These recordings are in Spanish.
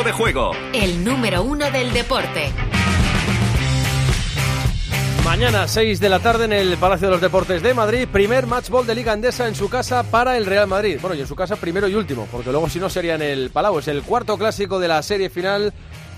Tiempo de Juego. El número 1 del deporte. Mañana, 6 de la tarde, en el Palacio de los Deportes de Madrid, primer match ball de Liga Endesa en su casa para el Real Madrid. Bueno, y en su casa primero y último, porque luego si no sería en el Palau. Es el cuarto clásico de la serie final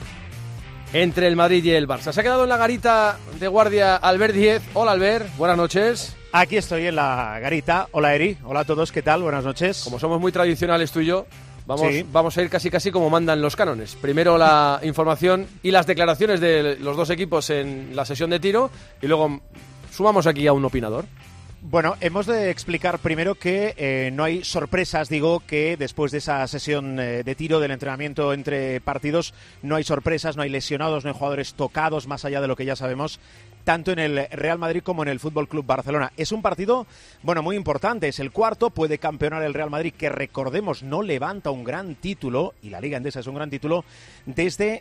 entre el Madrid y el Barça. Se ha quedado en la garita de guardia Albert Díez. Hola, Albert, buenas noches. Aquí estoy en la garita. Hola, Eri. Hola a todos, ¿qué tal? Buenas noches. Como somos muy tradicionales tú y yo, vamos a ir casi como mandan los cánones. Primero la información y las declaraciones de los dos equipos en la sesión de tiro y luego sumamos aquí a un opinador. Bueno, hemos de explicar primero que no hay sorpresas, digo que después de esa sesión de tiro del entrenamiento entre partidos no hay sorpresas, no hay lesionados, no hay jugadores tocados más allá de lo que ya sabemos, tanto en el Real Madrid como en el Fútbol Club Barcelona. Es un partido, bueno, muy importante, es el cuarto, puede campeonar el Real Madrid, que recordemos no levanta un gran título, y la Liga Endesa es un gran título, desde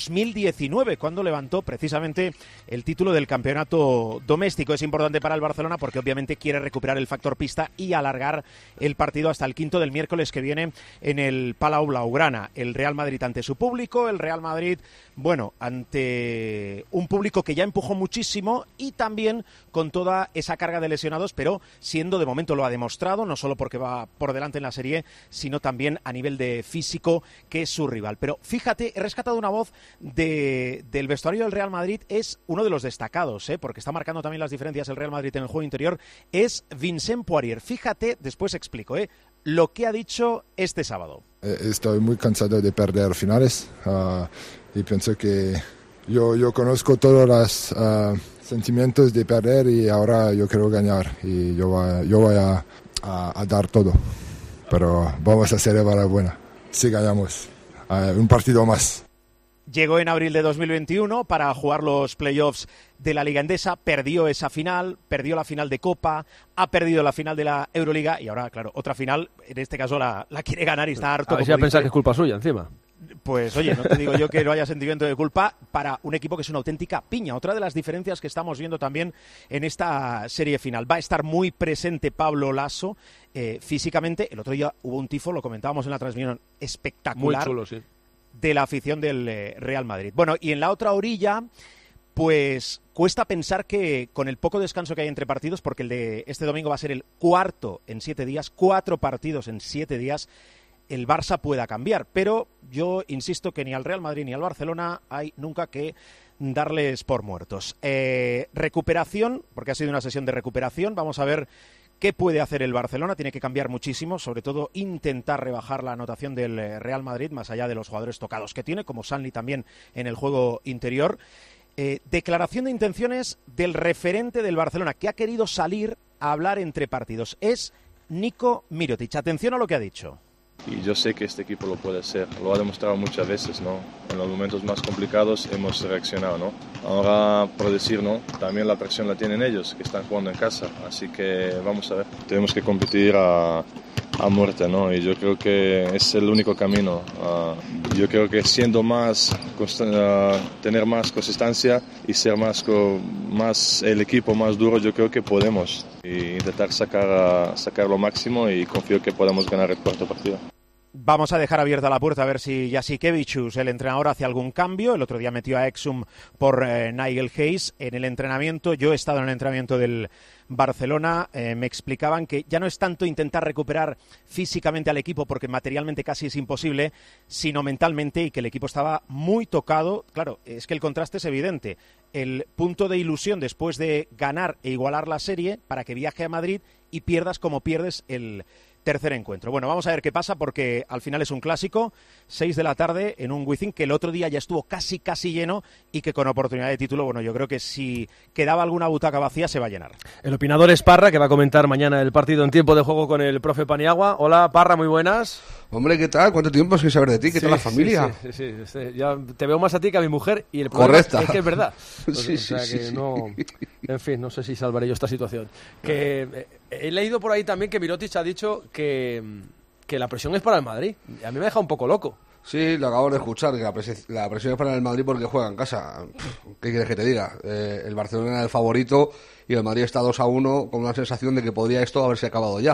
2019, cuando levantó precisamente el título del campeonato doméstico. Es importante para el Barcelona porque obviamente quiere recuperar el factor pista y alargar el partido hasta el quinto del miércoles que viene en el Palau Blaugrana. El Real Madrid ante su público, el Real Madrid, bueno, ante un público que ya empujó muchísimo y también con toda esa carga de lesionados, pero siendo de momento lo ha demostrado, no solo porque va por delante en la serie, sino también a nivel de físico, que es su rival. Pero fíjate, he rescatado una voz del vestuario del Real Madrid, es uno de los destacados, porque está marcando también las diferencias el Real Madrid en el juego interior, es Vincent Poirier. Fíjate, después explico, lo que ha dicho este sábado. Estoy muy cansado de perder finales y pienso que yo conozco todos los sentimientos de perder y ahora yo quiero ganar y yo voy a dar todo, pero vamos a hacer la buena si ganamos un partido más. Llegó en abril de 2021 para jugar los playoffs de la Liga Endesa, perdió esa final, perdió la final de Copa, ha perdido la final de la Euroliga y ahora, claro, otra final, en este caso la quiere ganar y está harto. A ver si va a pensar que es culpa suya encima. Pues oye, no te digo yo que no haya sentimiento de culpa para un equipo que es una auténtica piña. Otra de las diferencias que estamos viendo también en esta serie final. Va a estar muy presente Pablo Laso físicamente. El otro día hubo un tifo, lo comentábamos en la transmisión, espectacular. Muy chulo, sí. De la afición del Real Madrid. Bueno, y en la otra orilla, pues cuesta pensar que con el poco descanso que hay entre partidos, porque el de este domingo va a ser el cuarto en 7 días, 4 partidos en 7 días, el Barça pueda cambiar. Pero yo insisto que ni al Real Madrid ni al Barcelona hay nunca que darles por muertos. Recuperación, porque ha sido una sesión de recuperación, vamos a ver ¿qué puede hacer el Barcelona? Tiene que cambiar muchísimo, sobre todo intentar rebajar la anotación del Real Madrid, más allá de los jugadores tocados que tiene, como Sanli también en el juego interior. Declaración de intenciones del referente del Barcelona, que ha querido salir a hablar entre partidos. Es Niko Mirotic. Atención a lo que ha dicho. Y yo sé que este equipo lo puede hacer, lo ha demostrado muchas veces, ¿no? En los momentos más complicados hemos reaccionado, ¿no? Ahora, por decir, ¿no? También la presión la tienen ellos, que están jugando en casa, así que vamos a ver. Tenemos que competir a muerte, ¿no? Y yo creo que es el único camino. Yo creo que siendo tener más consistencia y ser más el equipo más duro, yo creo que podemos e intentar sacar lo máximo y confío que podemos ganar el cuarto partido. Vamos a dejar abierta la puerta a ver si Jasikevičius, el entrenador, hace algún cambio. El otro día metió a Exum por Nigel Hayes en el entrenamiento. Yo he estado en el entrenamiento del Barcelona. Me explicaban que ya no es tanto intentar recuperar físicamente al equipo, porque materialmente casi es imposible, sino mentalmente, y que el equipo estaba muy tocado. Claro, es que el contraste es evidente. El punto de ilusión después de ganar e igualar la serie para que viaje a Madrid y pierdas como pierdes el tercer encuentro. Bueno, vamos a ver qué pasa, porque al final es un clásico, 6 de la tarde en un Wizzing que el otro día ya estuvo casi lleno y que con oportunidad de título, bueno, yo creo que si quedaba alguna butaca vacía se va a llenar. El opinador es Parra, que va a comentar mañana el partido en tiempo de juego con el profe Paniagua. Hola, Parra, muy buenas. Hombre, ¿qué tal? ¿Cuánto tiempo sin saber de ti? ¿Qué tal la familia? Sí, ya te veo más a ti que a mi mujer y el Correcta. Es que es verdad. Sí, o sea que no, en fin, no sé si salvaré yo esta situación. Que he leído por ahí también que Mirotic ha dicho que la presión es para el Madrid. A mí me deja un poco loco. Sí, lo acabo de escuchar, que la presión es para el Madrid porque juega en casa. ¿Qué quieres que te diga? El Barcelona era el favorito y el Madrid está 2-1 con una sensación de que podría esto haberse acabado ya.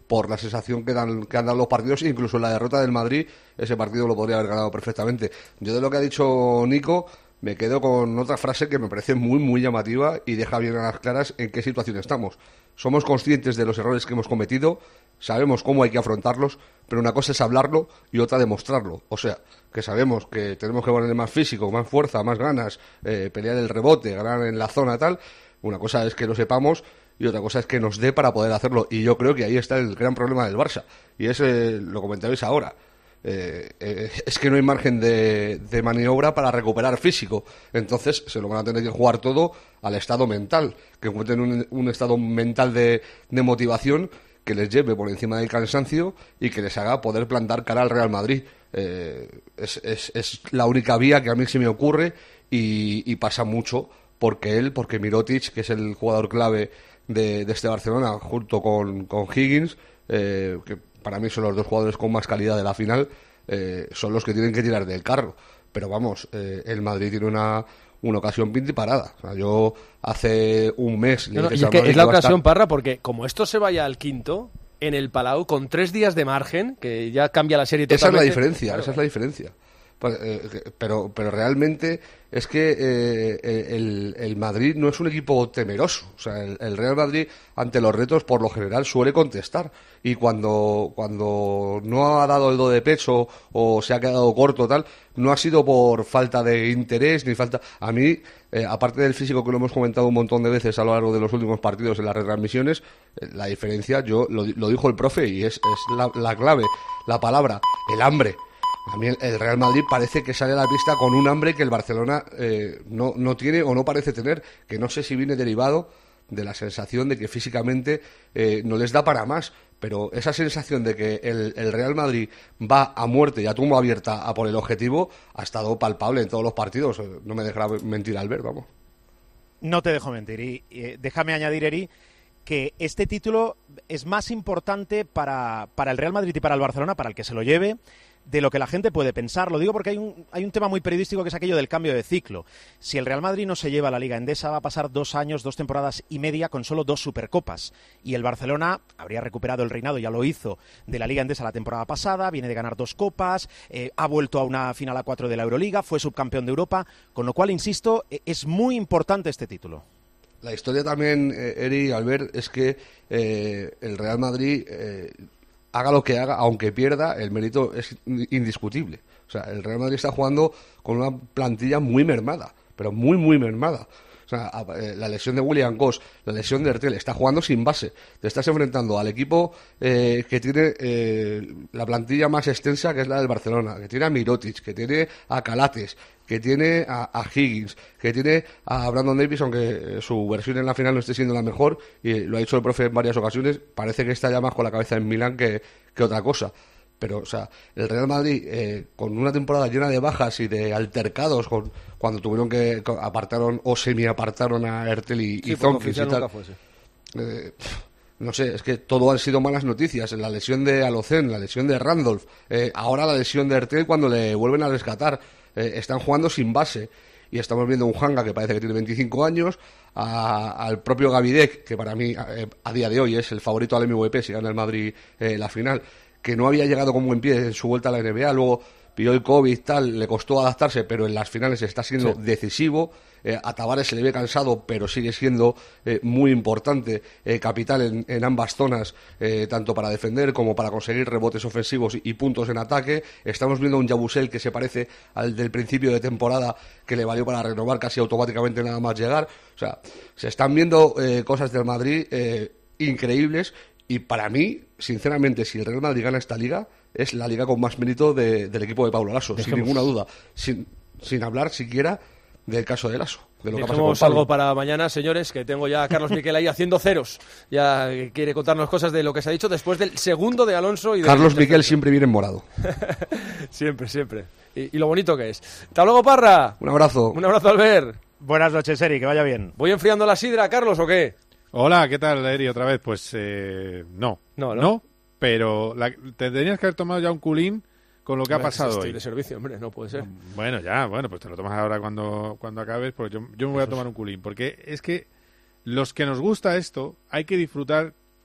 por la sensación que han dado los partidos, incluso en la derrota del Madrid, ese partido lo podría haber ganado perfectamente. Yo de lo que ha dicho Nico, me quedo con otra frase que me parece muy, muy llamativa y deja bien a las claras en qué situación estamos. Somos conscientes de los errores que hemos cometido, sabemos cómo hay que afrontarlos, pero una cosa es hablarlo y otra demostrarlo. O sea, que sabemos que tenemos que poner más físico, más fuerza, más ganas, pelear el rebote, ganar en la zona tal. Una cosa es que lo sepamos y otra cosa es que nos dé para poder hacerlo. Y yo creo que ahí está el gran problema del Barça. Y es, lo comentabais ahora, es que no hay margen de maniobra para recuperar físico. Entonces se lo van a tener que jugar todo al estado mental, que encuentren un estado mental de motivación que les lleve por encima del cansancio y que les haga poder plantar cara al Real Madrid. Es la única vía que a mí se me ocurre y pasa mucho porque Mirotic, que es el jugador clave de este Barcelona, junto con Higgins, que para mí son los dos jugadores con más calidad de la final, son los que tienen que tirar del carro. Pero vamos, el Madrid tiene una ocasión pinta y parada. O sea, yo hace un mes... No, y es la ocasión, Parra, porque como esto se vaya al quinto, en el Palau, con 3 días de margen, que ya cambia la serie totalmente... Esa es la diferencia, claro. Esa es la diferencia. Pero realmente es que el Madrid no es un equipo temeroso. O sea, el Real Madrid ante los retos por lo general suele contestar, y cuando no ha dado el do de pecho o se ha quedado corto tal, no ha sido por falta de interés ni falta... A mí, aparte del físico que lo hemos comentado un montón de veces a lo largo de los últimos partidos en las retransmisiones, la diferencia, lo dijo el profe, y es la clave, la palabra, el hambre. A mí el Real Madrid parece que sale a la pista con un hambre que el Barcelona no tiene o no parece tener, que no sé si viene derivado de la sensación de que físicamente no les da para más, pero esa sensación de que el Real Madrid va a muerte y a tumba abierta a por el objetivo ha estado palpable en todos los partidos. No me dejará mentir Albert, vamos. No te dejo mentir, y déjame añadir, Eri, que este título es más importante para el Real Madrid y para el Barcelona, para el que se lo lleve, de lo que la gente puede pensar. Lo digo porque hay un tema muy periodístico, que es aquello del cambio de ciclo. Si el Real Madrid no se lleva la Liga Endesa, va a pasar 2 años, 2 temporadas y media con solo 2 Supercopas. Y el Barcelona habría recuperado el reinado, ya lo hizo, de la Liga Endesa la temporada pasada, viene de ganar 2 copas, ha vuelto a una final a 4 de la Euroliga, fue subcampeón de Europa, con lo cual, insisto, es muy importante este título. La historia también, Eri, Albert, es que el Real Madrid... haga lo que haga, aunque pierda, el mérito es indiscutible. O sea, el Real Madrid está jugando con una plantilla muy mermada, pero muy, muy mermada. O sea, la lesión de William Goss, la lesión de Ertel, está jugando sin base. Te estás enfrentando al equipo que tiene la plantilla más extensa, que es la del Barcelona, que tiene a Mirotic, que tiene a Calates, que tiene a Higgins, que tiene a Brandon Davis, aunque su versión en la final no esté siendo la mejor, y lo ha dicho el profe en varias ocasiones, parece que está ya más con la cabeza en Milán que otra cosa. Pero, o sea, el Real Madrid, con una temporada llena de bajas y de altercados, cuando tuvieron que apartaron o semi-apartaron a Ertel y Zonkins y tal. No sé, es que todo han sido malas noticias. La lesión de Alocen, la lesión de Randolph, ahora la lesión de Ertel cuando le vuelven a rescatar. Están jugando sin base. Y estamos viendo un Hanga que parece que tiene 25 años, al propio Gavidec, que para mí a día de hoy es el favorito al MVP si gana el Madrid la final, que no había llegado con buen pie en su vuelta a la NBA, luego pilló el COVID, tal, le costó adaptarse, pero en las finales está siendo decisivo. A Tavares se le ve cansado, pero sigue siendo muy importante, capital en ambas zonas, tanto para defender como para conseguir rebotes ofensivos y puntos en ataque. Estamos viendo un Yabusel que se parece al del principio de temporada, que le valió para renovar casi automáticamente nada más llegar. O sea, se están viendo cosas del Madrid increíbles. Y para mí, sinceramente, si el Real Madrid gana esta liga, es la liga con más mérito del equipo de Pablo Lasso, sin ninguna duda. Sin hablar siquiera del caso de Lasso. Dejemos algo para mañana, señores, que tengo ya a Carlos Miquel ahí haciendo ceros. Ya quiere contarnos cosas de lo que se ha dicho después del segundo de Alonso. Y Carlos Miquel siempre viene en morado. Siempre, siempre. Y lo bonito que es. ¡Hasta luego, Parra! Un abrazo. Un abrazo, Albert. Buenas noches, Eri, que vaya bien. ¿Voy enfriando la sidra, Carlos, o qué? Hola, ¿qué tal, Eri? Otra vez, pues no, pero te tenías que haber tomado ya un culín con lo que ha pasado hoy. De servicio, hombre, no puede ser. Bueno, pues te lo tomas ahora cuando acabes, porque yo me voy a tomar un culín, porque es que los que nos gusta esto hay que disfrutar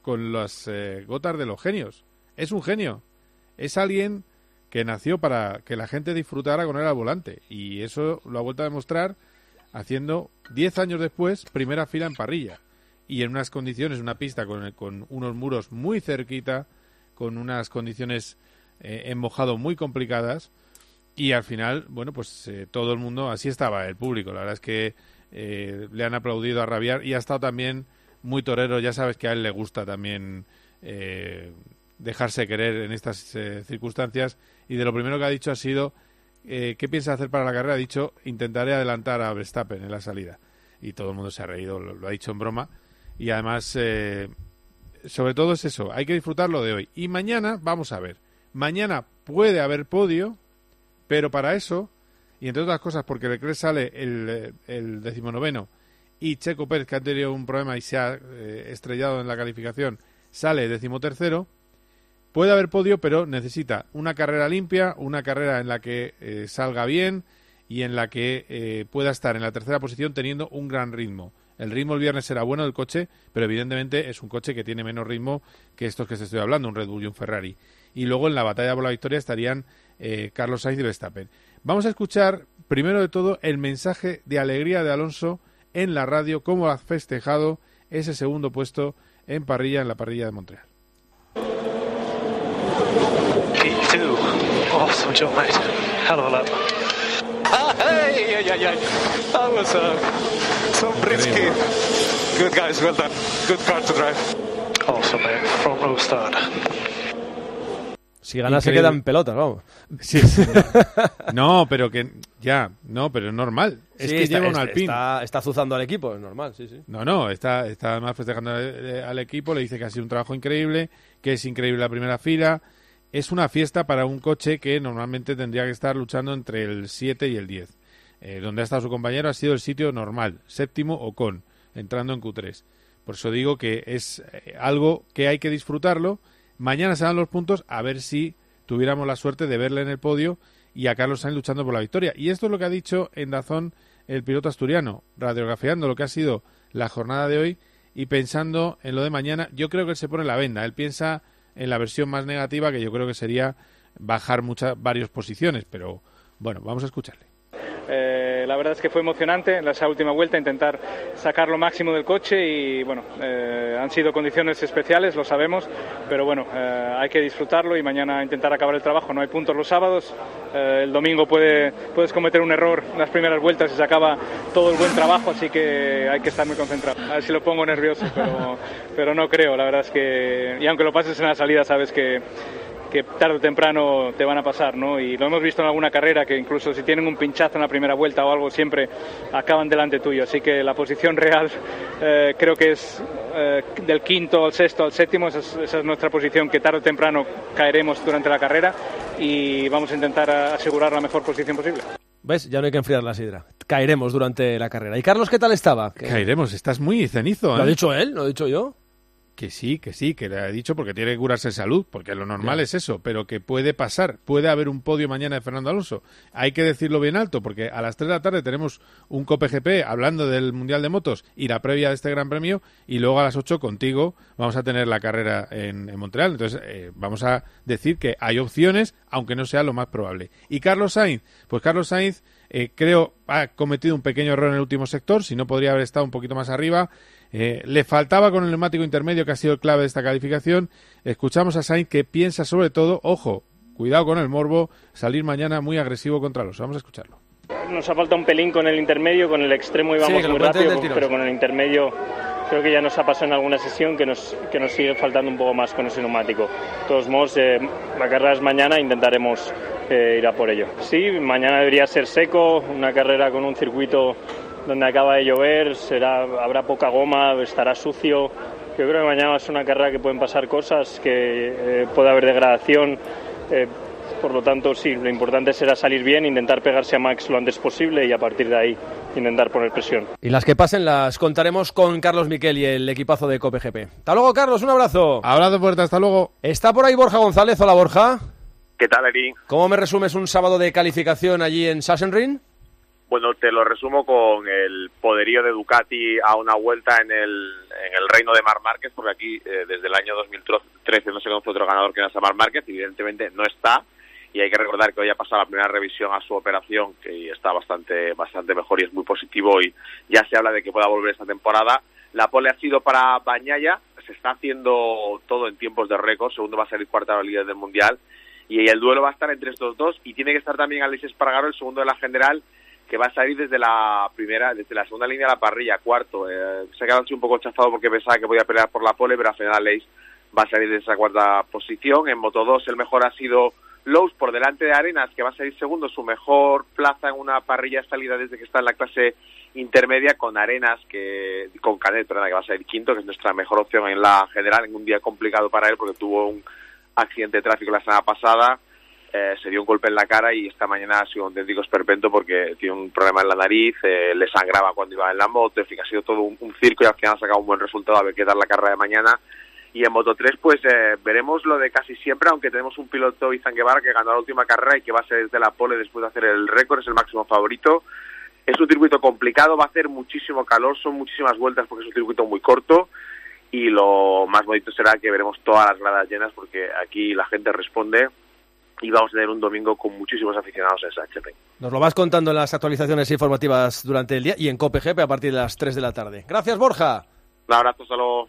con las gotas de los genios. Es un genio. Es alguien que nació para que la gente disfrutara con él al volante. Y eso lo ha vuelto a demostrar haciendo 10 años después primera fila en parrilla. Y en unas condiciones, una pista con unos muros muy cerquita, con unas condiciones en mojado muy complicadas. Y al final, bueno, pues todo el mundo, así estaba el público. La verdad es que le han aplaudido a rabiar y ha estado también muy torero. Ya sabes que a él le gusta también dejarse querer en estas circunstancias. Y de lo primero que ha dicho ha sido, ¿qué piensa hacer para la carrera? Ha dicho, intentaré adelantar a Verstappen en la salida. Y todo el mundo se ha reído, lo ha dicho en broma. Y además, sobre todo es eso, hay que disfrutar lo de hoy. Y mañana, vamos a ver, mañana puede haber podio, pero para eso, y entre otras cosas porque Leclerc sale el 19º y Checo Pérez, que ha tenido un problema y se ha estrellado en la calificación, sale 13º, puede haber podio, pero necesita una carrera limpia, una carrera en la que salga bien y en la que pueda estar en la tercera posición teniendo un gran ritmo. El ritmo el viernes será bueno del coche, pero evidentemente es un coche que tiene menos ritmo que estos que te estoy hablando, un Red Bull y un Ferrari. Y luego en la batalla por la victoria estarían Carlos Sainz y Verstappen. Vamos a escuchar, primero de todo, el mensaje de alegría de Alonso en la radio, cómo ha festejado ese segundo puesto en la parrilla de Montreal. P2. Awesome job, mate. Hell of a lap. Hey. That was so risky. Good guys, well done. Good car to drive. Awesome, mate. Front row start. Si gana se queda en pelotas, vamos. Sí. No, pero es normal. Es sí, que lleva un Alpine. Está azuzando al equipo, es normal, sí. No, está además festejando al equipo, le dice que ha sido un trabajo increíble, que es increíble la primera fila. Es una fiesta para un coche que normalmente tendría que estar luchando entre el 7 y el 10. Donde ha estado su compañero ha sido el sitio normal, séptimo Ocon, entrando en Q3. Por eso digo que es algo que hay que disfrutarlo. Mañana se dan los puntos, a ver si tuviéramos la suerte de verle en el podio y a Carlos Sainz luchando por la victoria. Y esto es lo que ha dicho en DAZN el piloto asturiano, radiografiando lo que ha sido la jornada de hoy y pensando en lo de mañana. Yo creo que él se pone la venda, él piensa en la versión más negativa, que yo creo que sería bajar varias posiciones, pero bueno, vamos a escucharle. La verdad es que fue emocionante en esa última vuelta intentar sacar lo máximo del coche y bueno, han sido condiciones especiales, lo sabemos, pero bueno, hay que disfrutarlo y mañana intentar acabar el trabajo. No hay puntos los sábados, el domingo puedes cometer un error en las primeras vueltas y se acaba todo el buen trabajo, así que hay que estar muy concentrado. A ver si lo pongo nervioso, pero no creo, la verdad es que, y aunque lo pases en la salida sabes que tarde o temprano te van a pasar, ¿no? Y lo hemos visto en alguna carrera que incluso si tienen un pinchazo en la primera vuelta o algo siempre acaban delante tuyo, así que la posición real creo que es del quinto al sexto al séptimo, esa es nuestra posición, que tarde o temprano caeremos durante la carrera y vamos a intentar asegurar la mejor posición posible. ¿Ves? Ya no hay que enfriar la sidra. Caeremos durante la carrera. ¿Y Carlos qué tal estaba? Caeremos, estás muy cenizo, ¿eh? ¿Lo ha dicho él? ¿Lo he dicho yo? Que sí, que le ha dicho porque tiene que curarse en salud, porque lo normal es eso, pero que puede pasar, puede haber un podio mañana de Fernando Alonso. Hay que decirlo bien alto, porque a las 3 de la tarde tenemos un COPE GP hablando del Mundial de Motos y la previa de este Gran Premio, y luego a las 8 contigo vamos a tener la carrera en Montreal. Entonces vamos a decir que hay opciones, aunque no sea lo más probable. Y Carlos Sainz, pues Carlos Sainz creo ha cometido un pequeño error en el último sector, si no podría haber estado un poquito más arriba. Le faltaba con el neumático intermedio, que ha sido el clave de esta calificación. Escuchamos a Sainz que piensa sobre todo, ojo, cuidado con el morbo, salir mañana muy agresivo contra Alonso. Vamos a escucharlo. Nos ha faltado un pelín con el intermedio, con el extremo íbamos muy rápido, pero con el intermedio creo que ya nos ha pasado en alguna sesión que nos sigue faltando un poco más con ese neumático. De todos modos, la carrera es mañana, intentaremos ir a por ello. Sí, mañana debería ser seco, una carrera con un circuito donde acaba de llover, habrá poca goma, estará sucio. Yo creo que mañana es una carrera que pueden pasar cosas, que puede haber degradación. Por lo tanto, sí, lo importante será salir bien, intentar pegarse a Max lo antes posible y a partir de ahí intentar poner presión. Y las que pasen las contaremos con Carlos Miquel y el equipazo de COPE GP. Hasta luego, Carlos, un abrazo. Abrazo fuerte, hasta luego. Está por ahí Borja González. Hola, Borja. ¿Qué tal, Eri? ¿Cómo me resumes un sábado de calificación allí en Sachsenring? Bueno, te lo resumo con el poderío de Ducati a una vuelta en el reino de Marc Márquez, porque aquí desde el año 2013 no se conoce otro ganador que no sea Marc Márquez, evidentemente no está, y hay que recordar que hoy ha pasado la primera revisión a su operación, que está bastante mejor y es muy positivo, y ya se habla de que pueda volver esta temporada. La pole ha sido para Bagnaia, se está haciendo todo en tiempos de récord, segundo va a salir cuarta líder del Mundial, y el duelo va a estar entre estos dos, y tiene que estar también Aleix Espargaró, el segundo de la general, que va a salir desde la segunda línea de la parrilla, cuarto. Se ha quedado así un poco chafado porque pensaba que podía pelear por la pole, pero al final Aleix va a salir de esa cuarta posición. En Moto 2 el mejor ha sido Lowe's por delante de Arenas, que va a salir segundo, su mejor plaza en una parrilla de salida desde que está en la clase intermedia, con Arenas, con Canet, que va a salir quinto, que es nuestra mejor opción en la general, en un día complicado para él porque tuvo un accidente de tráfico la semana pasada. Se dio un golpe en la cara y esta mañana ha sido un auténtico esperpento porque tiene un problema en la nariz, le sangraba cuando iba en la moto, en fin, ha sido todo un circo y al final ha sacado un buen resultado, a ver qué tal la carrera de mañana. Y en Moto 3 pues veremos lo de casi siempre, aunque tenemos un piloto, Izan Guevara, que ganó la última carrera y que va a ser desde la pole después de hacer el récord, es el máximo favorito. Es un circuito complicado, va a hacer muchísimo calor, son muchísimas vueltas porque es un circuito muy corto, y lo más bonito será que veremos todas las gradas llenas porque aquí la gente responde. Y vamos a tener un domingo con muchísimos aficionados en Sachsenring. Nos lo vas contando en las actualizaciones informativas durante el día y en COPE GP a partir de las 3 de la tarde. Gracias, Borja. Un abrazo, hasta luego.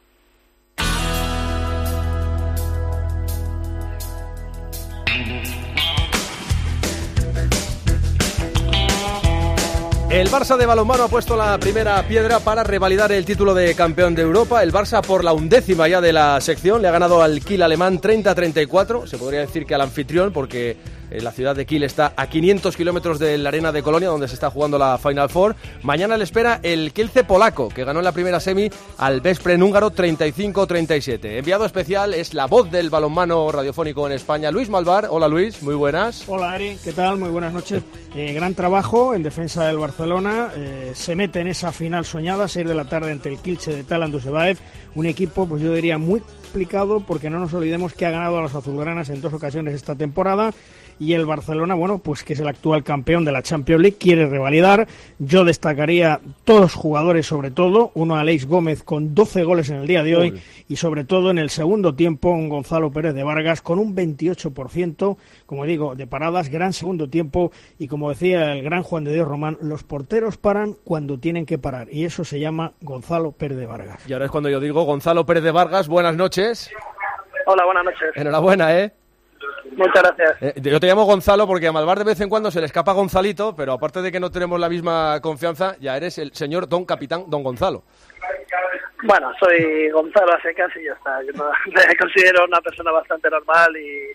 El Barça de balonmano ha puesto la primera piedra para revalidar el título de campeón de Europa. El Barça, por la 11ª ya de la sección, le ha ganado al Kiel alemán 30-34. Se podría decir que al anfitrión, porque la ciudad de Kiel está a 500 kilómetros de la arena de Colonia, donde se está jugando la Final Four. Mañana le espera el Kielce polaco, que ganó en la primera semi al Veszprém húngaro 35-37. Enviado especial es la voz del balonmano radiofónico en España, Luis Malvar. Hola, Luis, muy buenas. Hola, Eri, ¿qué tal? Muy buenas noches. Gran trabajo en defensa del Barcelona. Se mete en esa final soñada, 6 de la tarde, ante el Kielce de Talan Dusebaev. Un equipo, pues yo diría, muy complicado, porque no nos olvidemos que ha ganado a los azulgranas en 2 ocasiones esta temporada. Y el Barcelona, bueno, pues que es el actual campeón de la Champions League, quiere revalidar. Yo destacaría todos los jugadores, sobre todo, uno Aleix Gómez con 12 goles en el día de hoy, y sobre todo en el segundo tiempo un Gonzalo Pérez de Vargas con un 28%, como digo, de paradas, gran segundo tiempo, y como decía el gran Juan de Dios Román, los porteros paran cuando tienen que parar, y eso se llama Gonzalo Pérez de Vargas. Y ahora es cuando yo digo, Gonzalo Pérez de Vargas, buenas noches. Hola, buenas noches. Enhorabuena, ¿eh? Muchas gracias. Yo te llamo Gonzalo porque a Malvar de vez en cuando se le escapa Gonzalito, pero aparte de que no tenemos la misma confianza, ya eres el señor Don Capitán, Don Gonzalo. Bueno, soy Gonzalo a secas y ya está. Yo me considero una persona bastante normal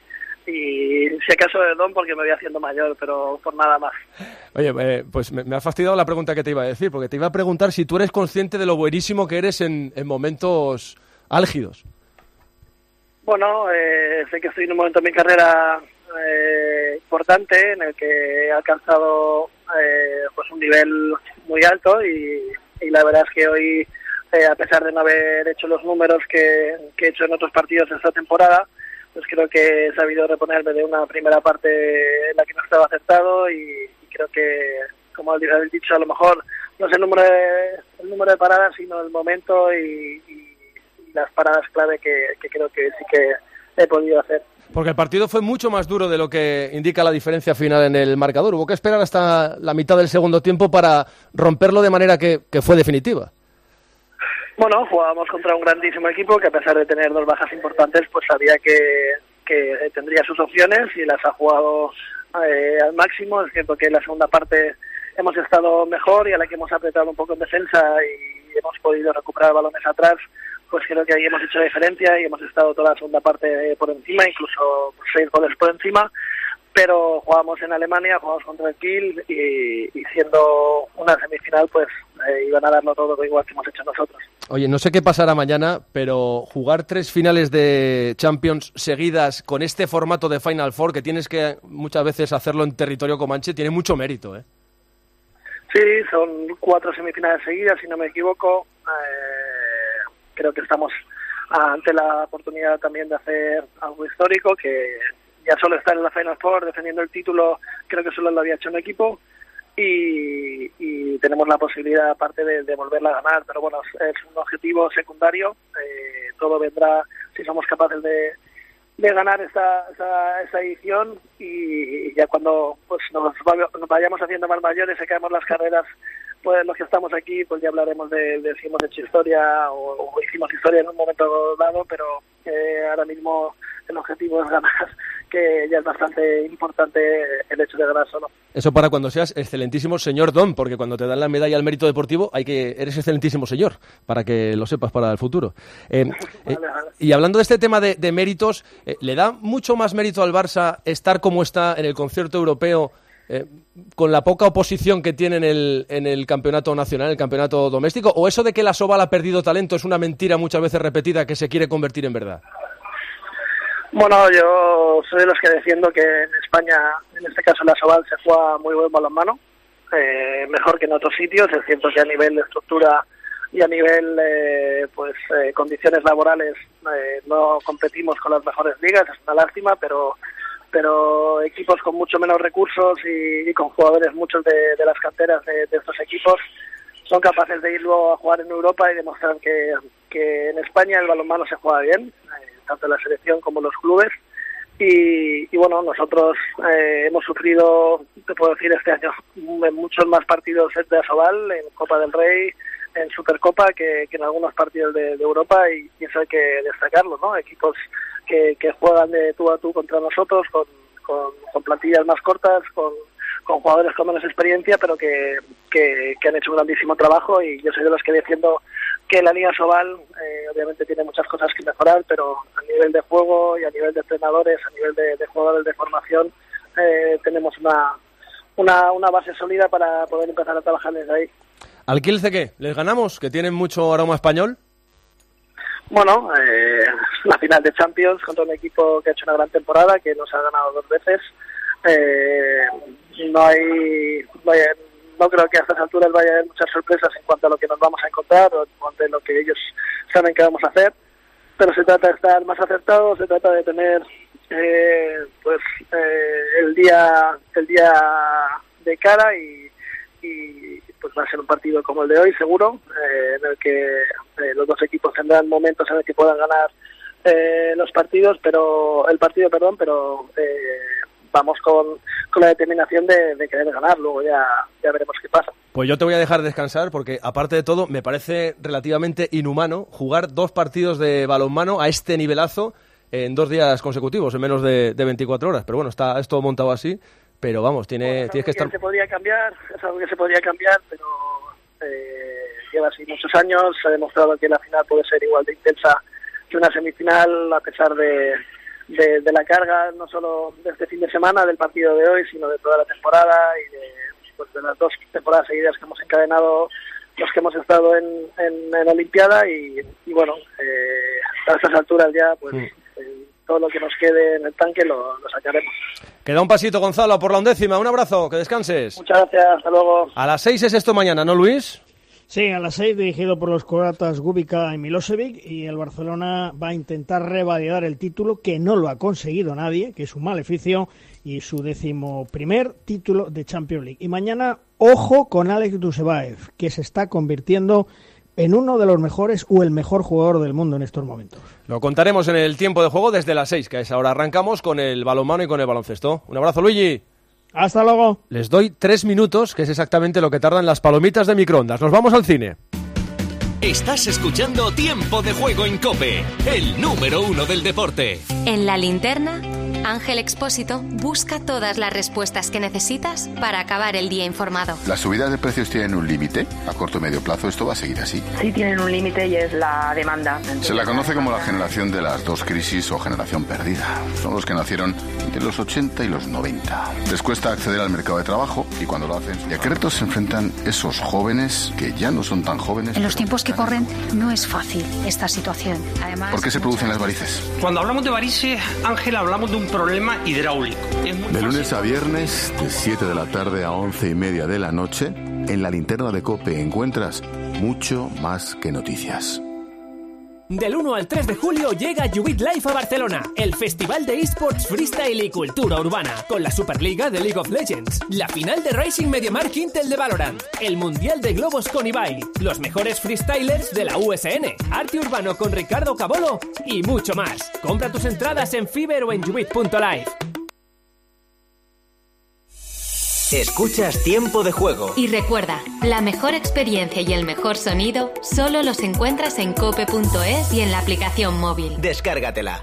y si acaso de Don porque me voy haciendo mayor, pero por nada más. Oye, pues me ha fastidiado la pregunta que te iba a decir, porque te iba a preguntar si tú eres consciente de lo buenísimo que eres en momentos álgidos. Bueno, sé que estoy en un momento de mi carrera importante en el que he alcanzado pues un nivel muy alto y la verdad es que hoy, a pesar de no haber hecho los números que he hecho en otros partidos esta temporada, pues creo que he sabido reponerme de una primera parte en la que no estaba acertado y creo que, como habéis dicho, a lo mejor no es el número de paradas, sino el momento y las paradas clave que creo que sí que he podido hacer. Porque el partido fue mucho más duro de lo que indica la diferencia final en el marcador. Hubo que esperar hasta la mitad del segundo tiempo para romperlo de manera que fue definitiva. Bueno, jugábamos contra un grandísimo equipo que, a pesar de tener 2 bajas importantes, pues sabía que tendría sus opciones y las ha jugado al máximo. Es cierto que en la segunda parte hemos estado mejor y a la que hemos apretado un poco en defensa y hemos podido recuperar balones atrás, pues creo que ahí hemos hecho la diferencia y hemos estado toda la segunda parte por encima, incluso 6 goles por encima, pero jugamos en Alemania, jugamos contra el Kiel y siendo una semifinal, pues iban a darlo todo igual que hemos hecho nosotros. Oye, no sé qué pasará mañana, pero jugar 3 finales de Champions seguidas con este formato de Final Four, que tienes que muchas veces hacerlo en territorio comanche, tiene mucho mérito, ¿eh? Sí, son 4 semifinales seguidas, si no me equivoco. Creo que estamos ante la oportunidad también de hacer algo histórico, que ya solo estar en la Final Four defendiendo el título, creo que solo lo había hecho un equipo, y tenemos la posibilidad aparte de volverla a ganar, pero bueno, es un objetivo secundario. Todo vendrá si somos capaces de ganar esta edición, y ya cuando pues nos vayamos haciendo más mayores, se caemos las carreras, pues los que estamos aquí, pues ya hablaremos de si hemos hecho historia o hicimos historia en un momento dado, pero ahora mismo el objetivo es ganar, que ya es bastante importante el hecho de ganar solo. Eso para cuando seas excelentísimo señor Don, porque cuando te dan la medalla al mérito deportivo eres excelentísimo señor, para que lo sepas para el futuro. Vale. Y hablando de este tema de méritos, ¿le da mucho más mérito al Barça estar como está en el concierto europeo, con la poca oposición que tiene en el campeonato nacional, el campeonato doméstico, o eso de que la Asobal ha perdido talento es una mentira muchas veces repetida que se quiere convertir en verdad? Bueno, yo soy de los que defiendo que en España, en este caso la Asobal, se juega muy buen balonmano, mejor que en otros sitios. Es cierto que a nivel de estructura y a nivel condiciones laborales no competimos con las mejores ligas, es una lástima, pero equipos con mucho menos recursos y con jugadores muchos de las canteras de estos equipos son capaces de ir luego a jugar en Europa y demostrar que en España el balonmano se juega bien, tanto la selección como los clubes. Y bueno, nosotros hemos sufrido, te puedo decir, este año en muchos más partidos de Asobal, en Copa del Rey, en Supercopa, que en algunos partidos de Europa, y eso hay que destacarlo, ¿no? Equipos que juegan de tú a tú contra nosotros, con plantillas más cortas, con jugadores con menos experiencia, pero que han hecho un grandísimo trabajo, y yo soy de los que defiendo que la Liga Asobal obviamente tiene muchas cosas que mejorar, pero a nivel de juego y a nivel de entrenadores, a nivel de jugadores de formación, tenemos una base sólida para poder empezar a trabajar desde ahí. ¿Al Kielce qué? ¿Les ganamos? ¿Que tienen mucho aroma español? Bueno, la final de Champions contra un equipo que ha hecho una gran temporada, que nos ha ganado 2 veces. No creo que a estas alturas vaya a haber muchas sorpresas en cuanto a lo que nos vamos a encontrar o en cuanto a lo que ellos saben que vamos a hacer, pero se trata de estar más acertados, se trata de tener el día de cara, y pues va a ser un partido como el de hoy seguro, en el que los dos equipos tendrán momentos en el que puedan ganar el partido, pero vamos con la determinación de querer ganar. Luego ya veremos qué pasa. Pues yo te voy a dejar descansar, porque aparte de todo me parece relativamente inhumano jugar 2 partidos de balonmano a este nivelazo en 2 días consecutivos, en menos de 24 horas. Pero bueno, es todo montado así, pero vamos, tienes que estar... Es algo que se podría cambiar, pero lleva así muchos años. Se ha demostrado que la final puede ser igual de intensa que una semifinal, a pesar de la carga, no solo de este fin de semana, del partido de hoy, sino de toda la temporada y de las 2 temporadas seguidas que hemos encadenado los que hemos estado en Olimpiada, y bueno, a estas alturas ya todo lo que nos quede en el tanque lo sacaremos. Queda un pasito, Gonzalo, por la 11ª. Un abrazo, que descanses. Muchas gracias, hasta luego. A las 6 es esto mañana, ¿no, Luis? Sí, a las 6, dirigido por los croatas Gubica y Milosevic, y el Barcelona va a intentar revalidar el título, que no lo ha conseguido nadie, que es un maleficio, y su 11º título de Champions League. Y mañana, ojo con Alex Dusebaev, que se está convirtiendo en uno de los mejores o el mejor jugador del mundo en estos momentos. Lo contaremos en el tiempo de juego desde las 6, que a esa hora arrancamos con el balonmano y con el baloncesto. Un abrazo, Luigi. Hasta luego. Les doy 3 minutos, que es exactamente lo que tardan las palomitas de microondas. Nos vamos al cine. Estás escuchando Tiempo de Juego en COPE, el número 1 del deporte. En la linterna, Ángel Expósito busca todas las respuestas que necesitas para acabar el día informado. ¿Las subidas de precios tienen un límite? A corto o medio plazo esto va a seguir así. Sí tienen un límite, y es la demanda. Se la conoce como la generación de las 2 crisis o generación perdida. Son los que nacieron entre los 80 y los 90. Les cuesta acceder al mercado de trabajo, y cuando lo hacen, ¿y a qué retos se enfrentan esos jóvenes que ya no son tan jóvenes? En los tiempos que corren no es fácil esta situación. Además, ¿por qué se producen las varices? Cuando hablamos de varices, Ángel, hablamos de un problema hidráulico. De lunes a viernes, de 7 de la tarde a 11:30 de la noche, en la linterna de COPE encuentras mucho más que noticias. Del 1 al 3 de julio llega Jubit Life a Barcelona, el festival de esports, freestyle y cultura urbana, con la Superliga de League of Legends, la final de Racing MediaMarkt Intel de Valorant, el Mundial de Globos con Ibai, los mejores freestylers de la USN, arte urbano con Ricardo Cabolo y mucho más. Compra tus entradas en Fiverr o en Jubit.live. Escuchas Tiempo de Juego. Y recuerda, la mejor experiencia y el mejor sonido solo los encuentras en cope.es y en la aplicación móvil. Descárgatela.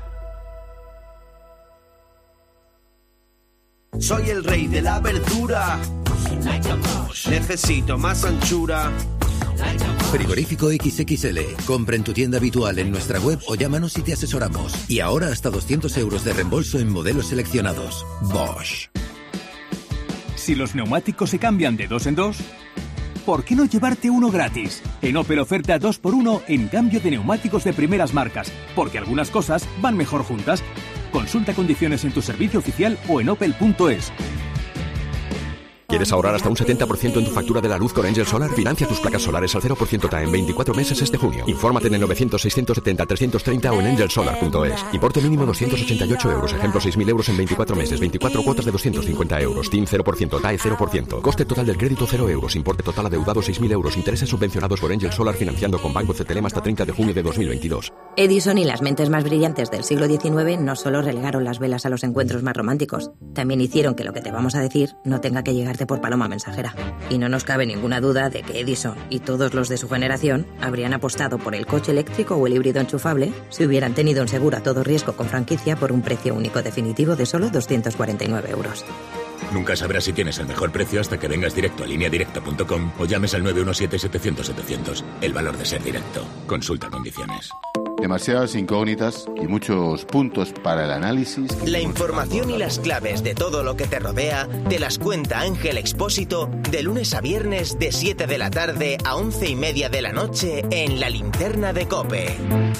Soy el rey de la verdura. Necesito más anchura. Frigorífico XXL. Compra en tu tienda habitual en nuestra web o llámanos y te asesoramos. Y ahora hasta 200 euros de reembolso en modelos seleccionados. Bosch. Si los neumáticos se cambian de 2 en 2, ¿por qué no llevarte uno gratis? En Opel oferta 2x1 en cambio de neumáticos de primeras marcas, porque algunas cosas van mejor juntas. Consulta condiciones en tu servicio oficial o en opel.es. ¿Quieres ahorrar hasta un 70% en tu factura de la luz con Angel Solar? Financia tus placas solares al 0% TAE en 24 meses este junio. Infórmate en el 900-670-330 o en angelsolar.es. Importe mínimo 288 euros. Ejemplo, 6.000 euros en 24 meses. 24 cuotas de 250 euros. TIN 0%, TAE 0%. Coste total del crédito 0 euros. Importe total adeudado 6.000 euros. Intereses subvencionados por Angel Solar financiando con Banco CTLM hasta 30 de junio de 2022. Edison y las mentes más brillantes del siglo XIX no solo relegaron las velas a los encuentros más románticos, también hicieron que lo que te vamos a decir no tenga que llegarte por paloma mensajera. Y no nos cabe ninguna duda de que Edison y todos los de su generación habrían apostado por el coche eléctrico o el híbrido enchufable si hubieran tenido un seguro a todo riesgo con franquicia por un precio único definitivo de solo 249 euros. Nunca sabrás si tienes el mejor precio hasta que vengas directo a lineadirecta.com o llames al 917-700-700. El valor de ser directo. Consulta condiciones. Demasiadas incógnitas y muchos puntos para el análisis. La información y las claves de todo lo que te rodea te las cuenta Ángel Expósito de lunes a viernes de 7 de la tarde a 11:30 de la noche en La Linterna de COPE.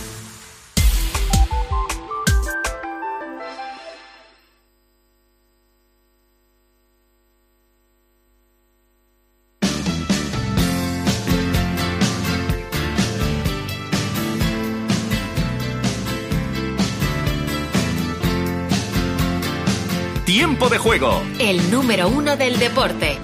Tiempo de Juego. El número 1 del deporte.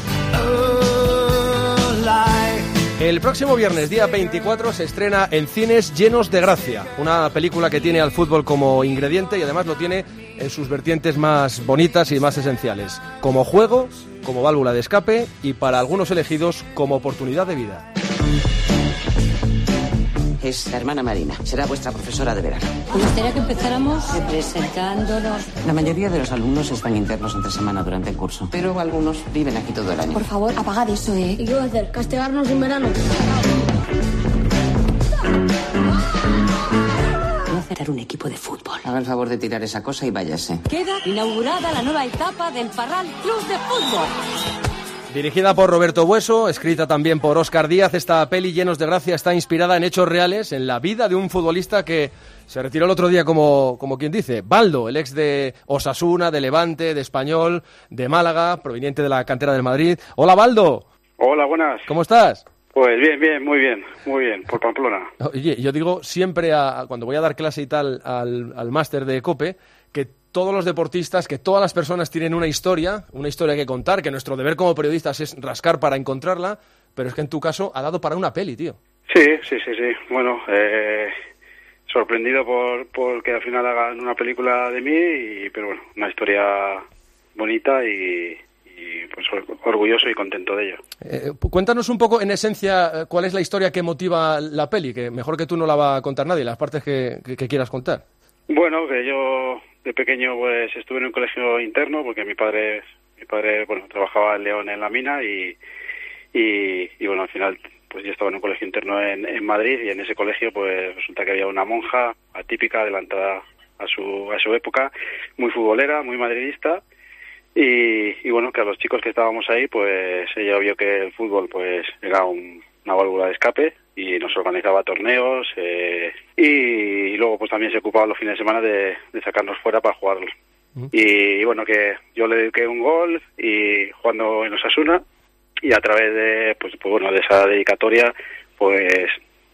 El próximo viernes, día 24, se estrena en cines Llenos de Gracia, una película que tiene al fútbol como ingrediente y además lo tiene en sus vertientes más bonitas y más esenciales, como juego, como válvula de escape y para algunos elegidos como oportunidad de vida. Es la hermana Marina. Será vuestra profesora de verano. Me gustaría que empezáramos presentándonos. La mayoría de los alumnos están internos entre semana durante el curso, pero algunos viven aquí todo el año. Por favor, apagad eso, ¿eh? ¿Y qué va a hacer? ¿Castigarnos en verano? Voy a cerrar un equipo de fútbol. Haga el favor de tirar esa cosa y váyase. Queda inaugurada la nueva etapa del Parral Club de Fútbol. Dirigida por Roberto Bueso, escrita también por Óscar Díaz, esta peli Llenos de Gracia está inspirada en hechos reales, en la vida de un futbolista que se retiró el otro día como quien dice, Baldo, el ex de Osasuna, de Levante, de Español, de Málaga, proveniente de la cantera del Madrid. Hola, Baldo. Hola, buenas. ¿Cómo estás? Pues bien, muy bien, por Pamplona. Oye, yo digo siempre, cuando voy a dar clase y tal al máster de COPE, que todos los deportistas, que todas las personas tienen una historia que contar, que nuestro deber como periodistas es rascar para encontrarla, pero es que en tu caso ha dado para una peli, tío. Sí. Bueno, sorprendido por que al final hagan una película de mí, pero bueno, una historia bonita y pues orgulloso y contento de ello. Cuéntanos un poco, en esencia, cuál es la historia que motiva la peli, que mejor que tú no la va a contar nadie, las partes que quieras contar. Bueno, que yo de pequeño pues estuve en un colegio interno porque mi padre bueno, trabajaba en León en la mina y bueno, al final pues yo estaba en un colegio interno en Madrid y en ese colegio pues resulta que había una monja atípica, adelantada a su época, muy futbolera, muy madridista y bueno, que a los chicos que estábamos ahí pues ella vio que el fútbol pues era una válvula de escape y nos organizaba torneos y luego pues también se ocupaba los fines de semana de sacarnos fuera para jugarlo. Y bueno, que yo le dediqué un gol y jugando en Osasuna y a través de pues bueno, de esa dedicatoria pues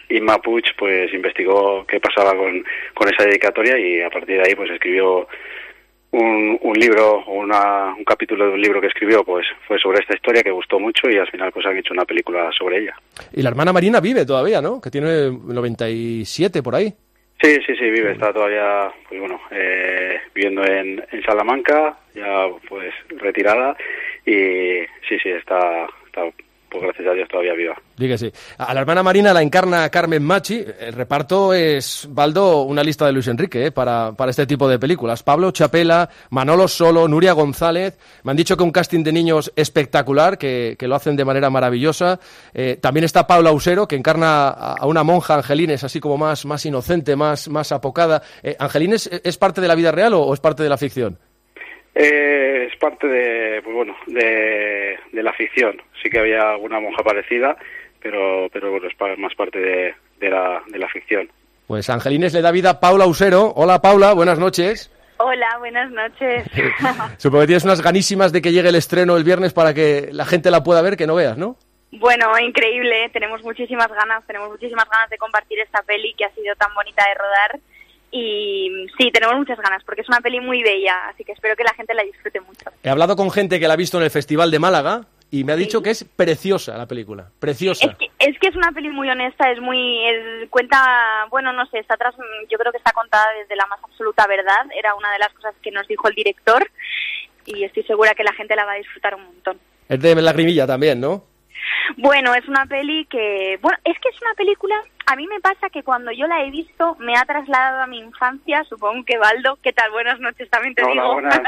Inma Puig pues investigó qué pasaba con esa dedicatoria y a partir de ahí pues escribió un libro, un capítulo de un libro que escribió, pues fue sobre esta historia que gustó mucho y al final pues han hecho una película sobre ella. Y la hermana Marina vive todavía, ¿no? Que tiene 97 por ahí. Sí, vive, está todavía, pues bueno, viviendo en Salamanca, ya pues retirada y sí, está pues gracias a Dios todavía viva. Diga sí. A la hermana Marina la encarna Carmen Machi. El reparto es, Baldo, una lista de Luis Enrique para este tipo de películas. Pablo Chapela, Manolo Solo, Nuria González. Me han dicho que un casting de niños espectacular, que lo hacen de manera maravillosa. También está Paula Usero, que encarna a una monja Angelines, así como más inocente, más apocada. ¿Angelines es parte de la vida real o es parte de la ficción? Es parte de, pues bueno, de la ficción. Sí que había una monja parecida, pero bueno, es más parte de la ficción. Pues Angelines le da vida a Paula Usero. Hola Paula, buenas noches. Hola, buenas noches. Supongo que tienes unas ganísimas de que llegue el estreno el viernes para que la gente la pueda ver, que no veas, ¿no? Bueno, increíble, tenemos muchísimas ganas de compartir esta peli que ha sido tan bonita de rodar. Y sí, tenemos muchas ganas porque es una peli muy bella, así que espero que la gente la disfrute mucho. He hablado con gente que la ha visto en el Festival de Málaga y me ha dicho que es preciosa la película, preciosa. Es que es una peli muy honesta, cuenta, bueno, no sé, yo creo que está contada desde la más absoluta verdad, era una de las cosas que nos dijo el director y estoy segura que la gente la va a disfrutar un montón. Es de lagrimilla también, ¿no? Bueno, es una peli que... Bueno, es que es una película... A mí me pasa que cuando yo la he visto me ha trasladado a mi infancia, supongo que Baldo, ¿qué tal? Buenas noches, también te digo. Buenas.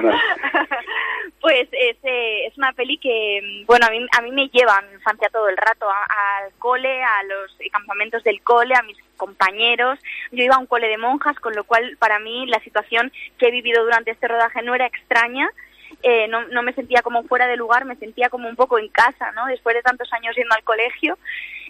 Pues es una peli que, bueno, a mí me lleva a mi infancia todo el rato, al cole, a los campamentos del cole, a mis compañeros. Yo iba a un cole de monjas, con lo cual para mí la situación que he vivido durante este rodaje no era extraña. No me sentía como fuera de lugar, me sentía como un poco en casa, ¿no? Después de tantos años yendo al colegio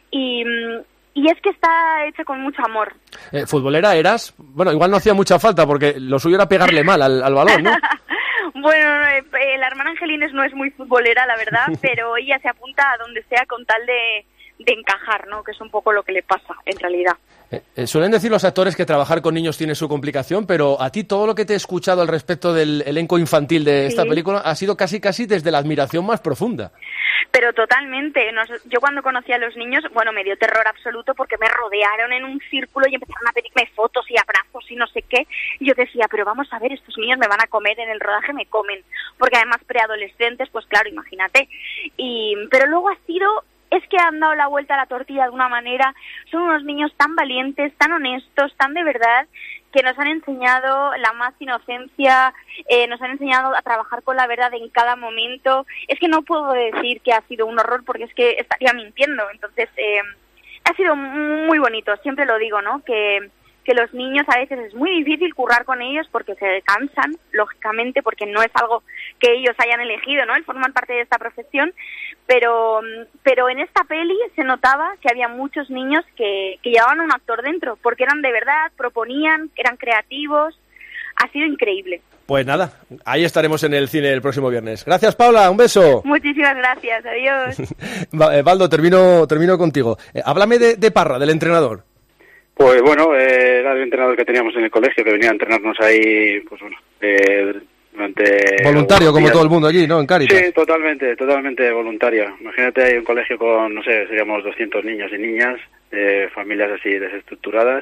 y es que está hecha con mucho amor. ¿Futbolera eras? Bueno, igual no hacía mucha falta porque lo suyo era pegarle mal al balón, ¿no? Bueno, la hermana Angelines no es muy futbolera, la verdad, pero ella se apunta a donde sea con tal de encajar, ¿no? Que es un poco lo que le pasa, en realidad. Suelen decir los actores que trabajar con niños tiene su complicación, pero a ti todo lo que te he escuchado al respecto del elenco infantil de esta película ha sido casi desde la admiración más profunda. Pero totalmente. Yo cuando conocí a los niños, bueno, me dio terror absoluto porque me rodearon en un círculo y empezaron a pedirme fotos y abrazos y no sé qué. Y yo decía, pero vamos a ver, estos niños me van a comer en el rodaje, me comen. Porque además preadolescentes, pues claro, imagínate. Pero luego es que han dado la vuelta a la tortilla de una manera. Son unos niños tan valientes, tan honestos, tan de verdad, que nos han enseñado la más inocencia, nos han enseñado a trabajar con la verdad en cada momento. Es que no puedo decir que ha sido un horror porque es que estaría mintiendo. Entonces, ha sido muy bonito, siempre lo digo, ¿no? Que los niños a veces es muy difícil currar con ellos porque se cansan, lógicamente, porque no es algo que ellos hayan elegido, ¿no? El formar parte de esta profesión, pero en esta peli se notaba que había muchos niños que llevaban un actor dentro, porque eran de verdad, proponían, eran creativos. Ha sido increíble. Pues nada, ahí estaremos en el cine el próximo viernes. Gracias, Paula, un beso. Muchísimas gracias, adiós. Baldo, termino contigo. Háblame de Parra, del entrenador. Pues bueno, era el entrenador que teníamos en el colegio, que venía a entrenarnos ahí, pues bueno, durante... Voluntario, como todo el mundo allí, ¿no? En Cáritas. Sí, totalmente voluntario. Imagínate, hay un colegio con, no sé, seríamos 200 niños y niñas, familias así desestructuradas,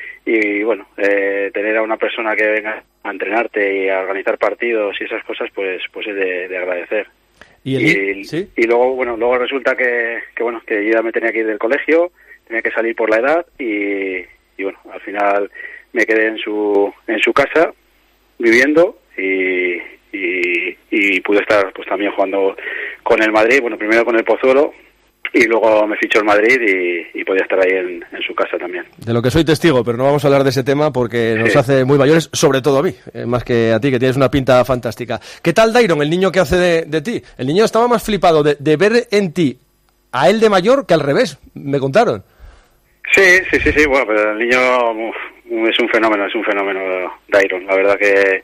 y bueno, tener a una persona que venga a entrenarte y a organizar partidos y esas cosas, pues es de agradecer. ¿Sí? Y luego resulta que yo ya me tenía que ir del colegio, tenía que salir por la edad y bueno, al final me quedé en su casa viviendo y pude estar pues también jugando con el Madrid, bueno, primero con el Pozuelo y luego me fichó el Madrid y podía estar ahí en su casa también. De lo que soy testigo, pero no vamos a hablar de ese tema porque nos hace muy mayores, sobre todo a mí, más que a ti, que tienes una pinta fantástica. ¿Qué tal Dairon, el niño que hace de ti? El niño estaba más flipado de ver en ti a él de mayor que al revés, me contaron. Sí, bueno, pero el niño es un fenómeno, Dairon. La verdad que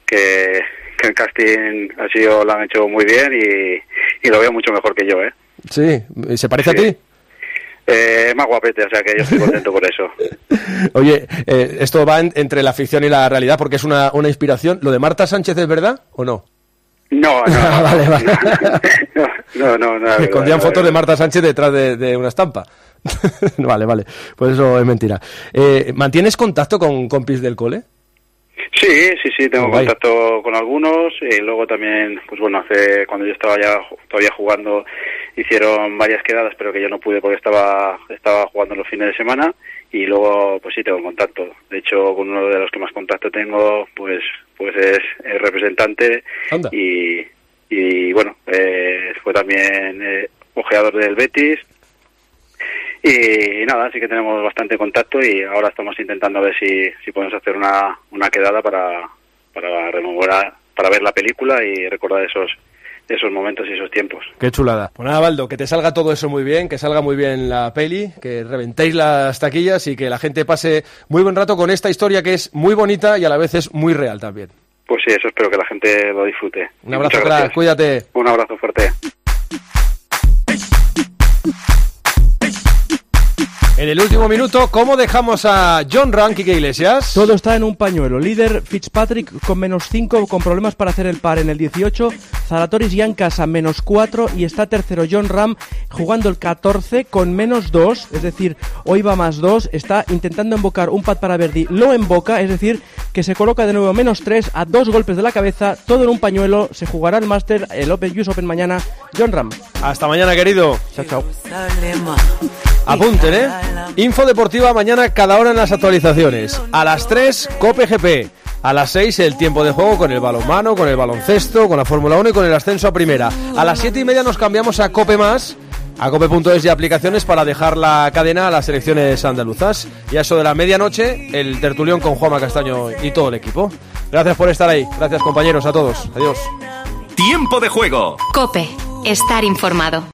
el casting lo han hecho muy bien y lo veo mucho mejor que yo, ¿eh? Sí, ¿se parece a ti? Más guapete, o sea que yo estoy contento por eso. Oye, esto va entre la ficción y la realidad porque es una inspiración. ¿Lo de Marta Sánchez es verdad o no? No. Vale. No. Escondían fotos de Marta Sánchez detrás de una estampa. Vale. Pues eso es mentira. ¿Mantienes contacto con compis del cole? Sí, tengo contacto con algunos y luego también, pues bueno, cuando yo estaba ya todavía jugando, hicieron varias quedadas, pero que yo no pude porque estaba jugando los fines de semana y luego, pues sí, tengo contacto. De hecho, con uno de los que más contacto tengo, pues es el representante. Anda. Y bueno, fue también ojeador del Betis. Y nada, sí que tenemos bastante contacto y ahora estamos intentando ver si podemos hacer una quedada para rememorar, para ver la película y recordar esos momentos y esos tiempos. Qué chulada. Pues nada, Baldo, que te salga todo eso muy bien, que salga muy bien la peli, que reventéis las taquillas y que la gente pase muy buen rato con esta historia que es muy bonita y a la vez es muy real también. Pues sí, eso espero que la gente lo disfrute. Un abrazo, crack, cuídate. Un abrazo fuerte. En el último minuto, ¿cómo dejamos a Jon Rahm, Quique Iglesias? Todo está en un pañuelo. Líder Fitzpatrick con -5, con problemas para hacer el par en el 18. Zalatoris ya en casa, -4. Y está tercero Jon Rahm jugando el 14 con -2. Es decir, hoy va +2. Está intentando embocar un pad para birdie. Lo emboca, es decir, que se coloca de nuevo -3 a 2 golpes de la cabeza. Todo en un pañuelo. Se jugará el Master, el US Open mañana. Jon Rahm. Hasta mañana, querido. Chao. Apunten, Info deportiva mañana cada hora en las actualizaciones. A las 3, COPE GP. A las 6, el tiempo de juego con el balonmano, con el baloncesto, con la Fórmula 1 y con el ascenso a primera. A las 7:30 nos cambiamos a COPE+, a cope.es y aplicaciones para dejar la cadena a las selecciones andaluzas. Y a eso de la medianoche, el tertulión con Juanma Castaño y todo el equipo. Gracias por estar ahí. Gracias, compañeros, a todos. Adiós. Tiempo de juego. COPE. Estar informado.